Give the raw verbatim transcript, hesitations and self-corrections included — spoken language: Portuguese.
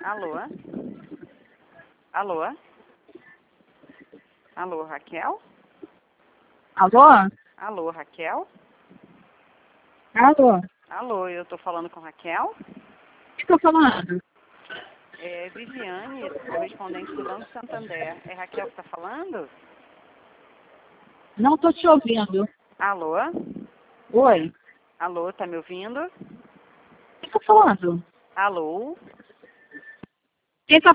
Alô? Alô? Alô, Raquel? Alô? Alô, Raquel? Alô? Alô, eu tô falando com Raquel? Quem tá falando? É Viviane, correspondente do Banco Santander. É Raquel que tá falando? Não tô te ouvindo. Alô? Oi? Alô, tá me ouvindo? Quem tá falando? Alô? Quem tá